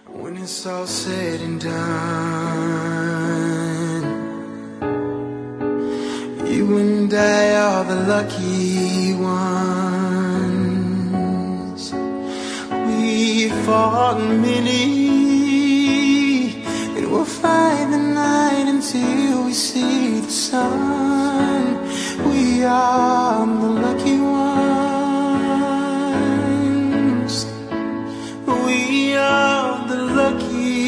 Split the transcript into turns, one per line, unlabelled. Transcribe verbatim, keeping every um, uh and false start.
When it's all said and done, you and I are the lucky ones. We fought many, and we'll fight the night until we see the sun. We are the lucky ones. We are the lucky